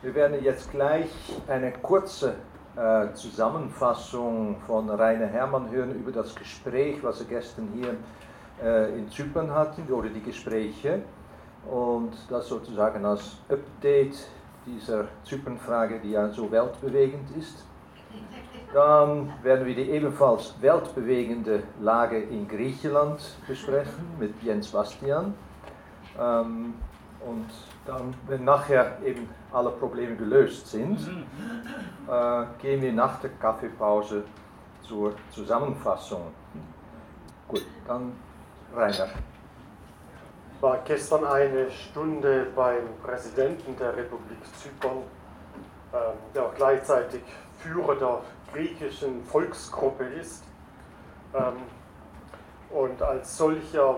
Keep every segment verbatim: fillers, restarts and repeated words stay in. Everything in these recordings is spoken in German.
Wir werden jetzt gleich eine kurze äh, Zusammenfassung von Rainer Herrmann hören über das Gespräch, was er gestern hier äh, in Zypern hatten, oder die Gespräche. Und das sozusagen als Update dieser Zypernfrage, die ja so weltbewegend ist. Dann werden wir die ebenfalls weltbewegende Lage in Griechenland besprechen mit Jens Bastian. Ähm, und dann, wenn nachher eben alle Probleme gelöst sind, äh, gehen wir nach der Kaffeepause zur Zusammenfassung. Gut, dann Rainer. Ich war gestern eine Stunde beim Präsidenten der Republik Zypern, äh, der auch gleichzeitig Führer der griechischen Volksgruppe ist. Ähm, und als solcher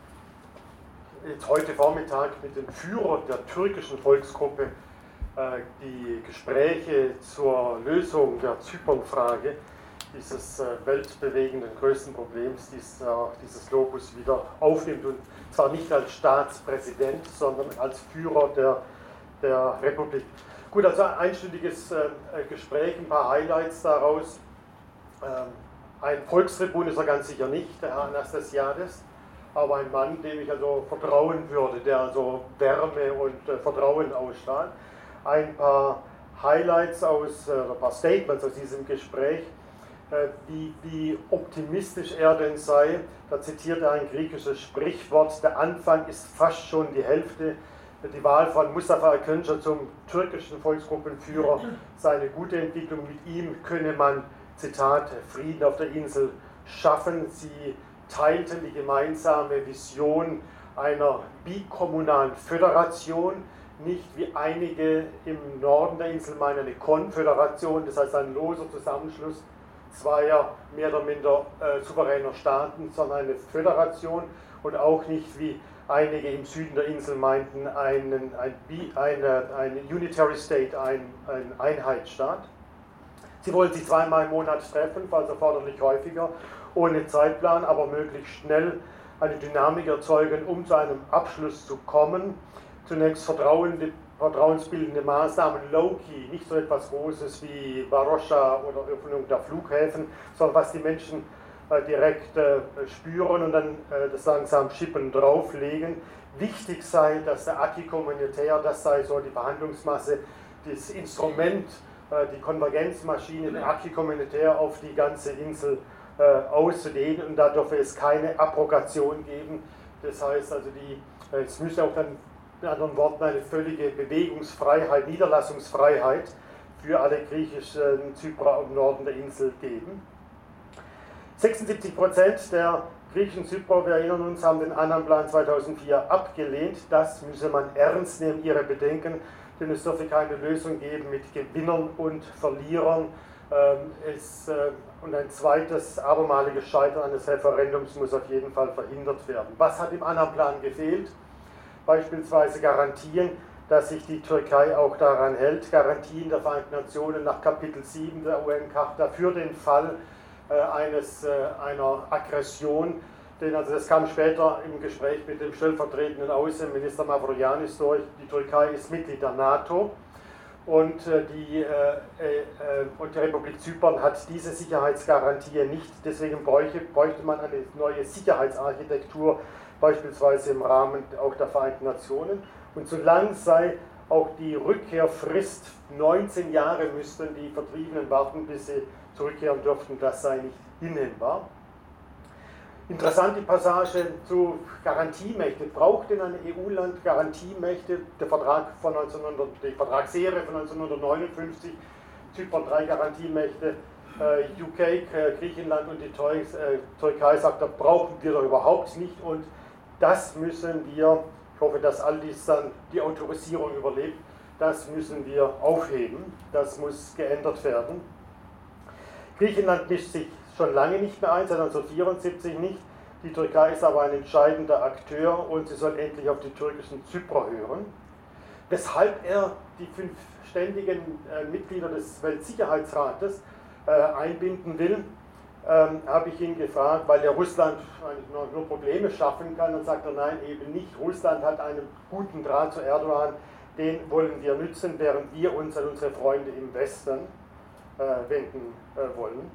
jetzt heute Vormittag mit dem Führer der türkischen Volksgruppe äh, die Gespräche zur Lösung der Zypernfrage, dieses äh, weltbewegenden größten Problems, dies, äh, dieses Globus wieder aufnimmt. Und zwar nicht als Staatspräsident, sondern als Führer der, der Republik. Gut, also ein einstündiges äh, Gespräch, ein paar Highlights daraus. Ähm, ein Volkstribun ist er ganz sicher nicht, der Herr Anastasiades, aber ein Mann, dem ich also vertrauen würde, der also Wärme und äh, Vertrauen ausstrahlt. Ein paar Highlights aus, äh, ein paar Statements aus diesem Gespräch, äh, wie, wie optimistisch er denn sei. Da zitiert er ein griechisches Sprichwort: Der Anfang ist fast schon die Hälfte. Die Wahl von Mustafa Akıncı zum türkischen Volksgruppenführer sei eine gute Entwicklung. Mit ihm könne man, Zitat, Frieden auf der Insel schaffen. Sie teilten die gemeinsame Vision einer bikommunalen Föderation, nicht wie einige im Norden der Insel meinen eine Konföderation, das heißt ein loser Zusammenschluss zweier mehr oder minder äh, souveräner Staaten, sondern eine Föderation, und auch nicht wie einige im Süden der Insel meinten einen, ein, eine, eine Unitary State, ein, ein Einheitsstaat. Sie wollen sich zweimal im Monat treffen, falls erforderlich häufiger, ohne Zeitplan, aber möglichst schnell eine Dynamik erzeugen, um zu einem Abschluss zu kommen. Zunächst vertrauende, vertrauensbildende Maßnahmen, low-key, nicht so etwas Großes wie Varosha oder Öffnung der Flughäfen, sondern was die Menschen äh, direkt äh, spüren und dann äh, das langsam Schippen drauflegen. Wichtig sei, dass der Acquis communautaire, das sei so die Verhandlungsmasse, das Instrument, äh, die Konvergenzmaschine, der Acquis communautaire auf die ganze Insel äh, auszudehnen, und da dürfe es keine Abrogation geben. Das heißt also, die, äh, es müsste auch dann in anderen Worten eine völlige Bewegungsfreiheit, Niederlassungsfreiheit für alle griechischen Zyprer im Norden der Insel geben. sechsundsiebzig Prozent der griechischen Zyprer, wir erinnern uns, haben den Annan-Plan zweitausendvier abgelehnt. Das müsse man ernst nehmen, ihre Bedenken, denn es dürfe keine Lösung geben mit Gewinnern und Verlierern. Ähm, es, äh, und ein zweites abermaliges Scheitern eines Referendums muss auf jeden Fall verhindert werden. Was hat im Annan-Plan gefehlt? Beispielsweise Garantien, dass sich die Türkei auch daran hält, Garantien der Vereinten Nationen nach Kapitel sieben der U N-Charta für den Fall äh, eines, äh, einer Aggression. Denn also das kam später im Gespräch mit dem stellvertretenden Außenminister Mavroyiannis durch. Die Türkei ist Mitglied der NATO und, äh, die, äh, äh, und die Republik Zypern hat diese Sicherheitsgarantie nicht. Deswegen bräuchte, bräuchte man eine neue Sicherheitsarchitektur, beispielsweise im Rahmen auch der Vereinten Nationen. Und solange sei auch die Rückkehrfrist, neunzehn Jahre müssten die Vertriebenen warten, bis sie zurückkehren dürften, das sei nicht hinnehmbar. Interessant die Passage zu Garantiemächte. Braucht denn ein E U-Land Garantiemächte? Der Vertrag von neunzehnhundert, die Vertragsserie von neunzehnhundertneunundfünfzig, Zypern drei Garantiemächte, äh, U K, äh, Griechenland und die Teu äh, Türkei sagt, da brauchen wir doch überhaupt nicht, und das müssen wir, ich hoffe, dass all dies dann die Autorisierung überlebt, das müssen wir aufheben, das muss geändert werden. Griechenland mischt sich schon lange nicht mehr ein, seit neunzehnhundertvierundsiebzig nicht. Die Türkei ist aber ein entscheidender Akteur und sie soll endlich auf die türkischen Zyprer hören. Weshalb er die fünf ständigen äh, Mitglieder des Weltsicherheitsrates äh, einbinden will, ähm, habe ich ihn gefragt, weil der Russland nur, nur Probleme schaffen kann, und sagt er, nein, eben nicht. Russland hat einen guten Draht zu Erdogan, den wollen wir nützen, während wir uns an unsere Freunde im Westen äh, wenden äh, wollen.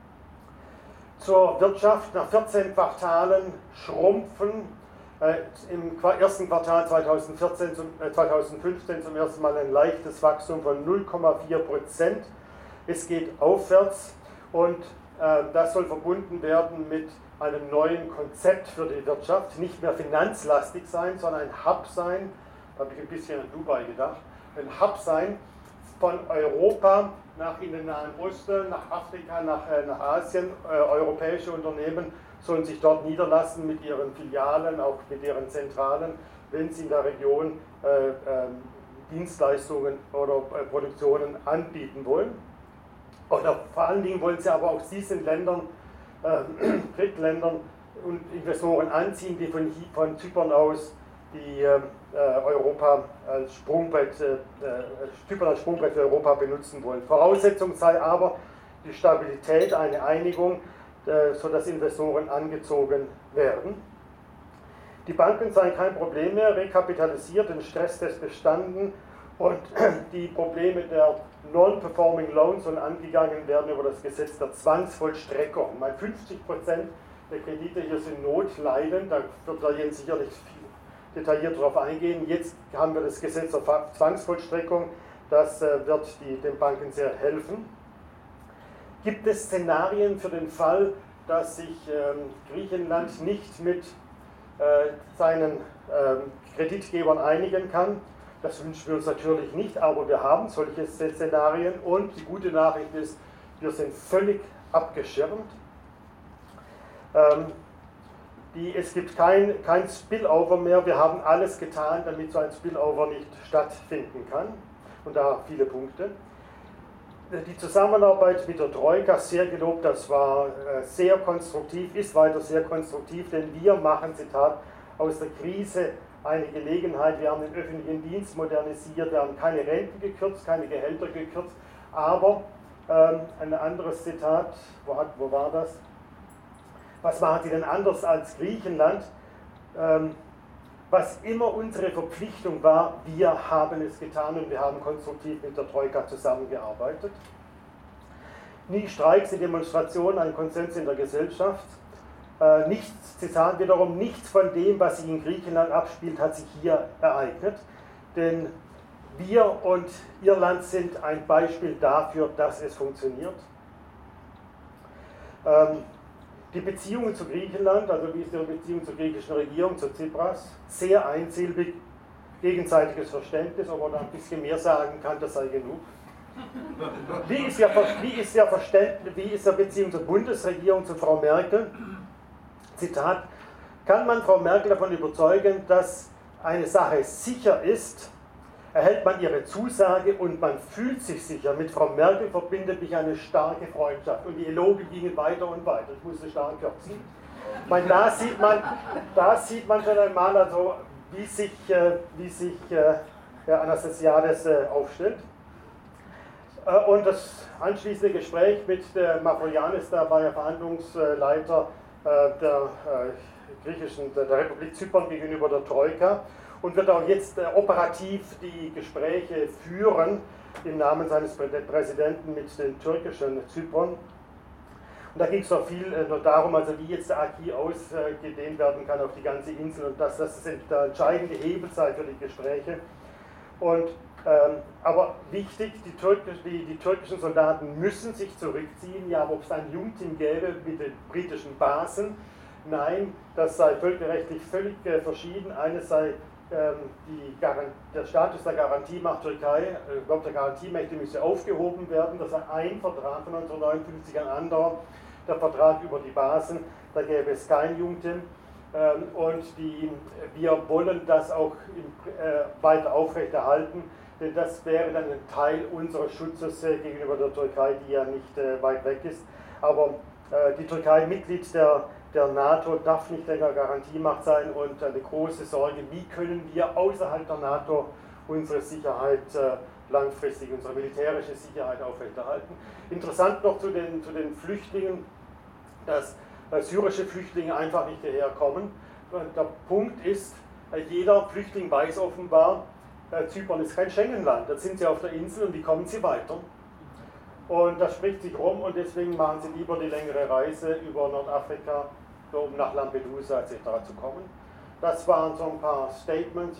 Zur Wirtschaft: Nach vierzehn Quartalen schrumpfen äh, im ersten Quartal zweitausendvierzehn zum, äh, zweitausendfünfzehn zum ersten Mal ein leichtes Wachstum von null Komma vier Prozent. Es geht aufwärts und äh, das soll verbunden werden mit einem neuen Konzept für die Wirtschaft. Nicht mehr finanzlastig sein, sondern ein Hub sein. Da habe ich ein bisschen an Dubai gedacht. Ein Hub sein von Europa nach in den Nahen Osten, nach Afrika, nach, äh, nach Asien. Äh, europäische Unternehmen sollen sich dort niederlassen mit ihren Filialen, auch mit ihren Zentralen, wenn sie in der Region äh, äh, Dienstleistungen oder äh, Produktionen anbieten wollen. Oder vor allen Dingen wollen sie aber auch diesen Ländern, äh, Drittländern und Investoren anziehen, die von, von Zypern aus die äh, Europa als Sprungbrett, äh, Zypern als Sprungbrett für Europa benutzen wollen. Voraussetzung sei aber die Stabilität, eine Einigung, äh, sodass Investoren angezogen werden. Die Banken seien kein Problem mehr, rekapitalisiert, den Stresstest bestanden und die Probleme der Non-Performing Loans sollen angegangen werden über das Gesetz der Zwangsvollstreckung. Mal fünfzig Prozent der Kredite hier sind notleidend, da wird da Jens sicherlich viel detailliert darauf eingehen. Jetzt haben wir das Gesetz der Zwangsvollstreckung, das äh, wird die, den Banken sehr helfen. Gibt es Szenarien für den Fall, dass sich ähm, Griechenland nicht mit äh, seinen ähm, Kreditgebern einigen kann? Das wünschen wir uns natürlich nicht, aber wir haben solche Szenarien und die gute Nachricht ist, wir sind völlig abgeschirmt. Ähm, Die, es gibt kein, kein Spillover mehr. Wir haben alles getan, damit so ein Spillover nicht stattfinden kann. Und da viele Punkte. Die Zusammenarbeit mit der Troika, sehr gelobt, das war sehr konstruktiv, ist weiter sehr konstruktiv, denn wir machen, Zitat, aus der Krise eine Gelegenheit. Wir haben den öffentlichen Dienst modernisiert, wir haben keine Renten gekürzt, keine Gehälter gekürzt, aber ähm, ein anderes Zitat, wo, hat, wo war das? Was machen sie denn anders als Griechenland? Ähm, was immer unsere Verpflichtung war, wir haben es getan und wir haben konstruktiv mit der Troika zusammengearbeitet. Nie Streiks, nie Demonstrationen, ein Konsens in der Gesellschaft. Äh, nichts, Zitat wiederum, nichts von dem, was sich in Griechenland abspielt, hat sich hier ereignet. Denn wir und Irland sind ein Beispiel dafür, dass es funktioniert. Ähm, Die Beziehungen zu Griechenland, also wie ist Ihre Beziehung zur griechischen Regierung, zu Tsipras, sehr einsilbig, gegenseitiges Verständnis, ob man da ein bisschen mehr sagen kann, das sei genug. Wie ist Ihr, wie ist Ihr Verständnis, wie ist Ihre Beziehung zur Bundesregierung, zu Frau Merkel? Zitat: Kann man Frau Merkel davon überzeugen, dass eine Sache sicher ist, erhält man ihre Zusage und man fühlt sich sicher. Mit Frau Merkel verbindet mich eine starke Freundschaft. Und die Eloge gingen weiter und weiter. Ich musste stark kürzen. Ich meine, da sieht man, da sieht man schon einmal, also, wie sich, äh, wie sich äh, Herr Anastasiades äh, aufstellt. Äh, und das anschließende Gespräch mit der Mavroyiannis, da war ja Verhandlungsleiter äh, der, äh, griechischen, der, der Republik Zypern gegenüber der Troika. Und wird auch jetzt äh, operativ die Gespräche führen im Namen seines Präsidenten mit den türkischen Zypern. Und da ging es noch viel äh, noch darum, also wie jetzt der Acquis ausgedehnt werden kann auf die ganze Insel und dass das der entscheidende Hebel sei für die Gespräche. Und, ähm, aber wichtig, die, türkisch, die, die türkischen Soldaten müssen sich zurückziehen. Ja, aber ob es ein Jungteam gäbe mit den britischen Basen, nein, das sei völkerrechtlich völlig äh, verschieden. Eines sei Die, der Status der Garantiemacht Türkei, überhaupt der Garantiemächte müsse aufgehoben werden. Das sei ein Vertrag von neunzehnhundertneunundfünfzig, ein anderer, der Vertrag über die Basen, da gäbe es kein Jungtim. Und die, wir wollen das auch weiter aufrechterhalten, denn das wäre dann ein Teil unseres Schutzes gegenüber der Türkei, die ja nicht weit weg ist. Aber die Türkei, Mitglied der Der NATO, darf nicht länger Garantiemacht sein und eine große Sorge, wie können wir außerhalb der NATO unsere Sicherheit äh, langfristig, unsere militärische Sicherheit aufrechterhalten. Interessant noch zu den, zu den Flüchtlingen, dass äh, syrische Flüchtlinge einfach nicht hierher kommen. Und der Punkt ist, äh, jeder Flüchtling weiß offenbar, äh, dass er, äh, die, die Garantie, der Status der Garantie macht Türkei äh, überhaupt der Garantiemächte müsse aufgehoben werden. Das sei ein Vertrag von neunzehnhundertneunundfünfzig, ein anderer, der Vertrag über die Basen, da gäbe es kein Jungtim. Und äh, Zypern ist kein Schengen-Land, da sind sie auf der Insel und wie kommen sie weiter? Und das spricht sich rum und deswegen machen sie lieber die längere Reise über Nordafrika, um nach Lampedusa et cetera zu kommen. Das waren so ein paar Statements.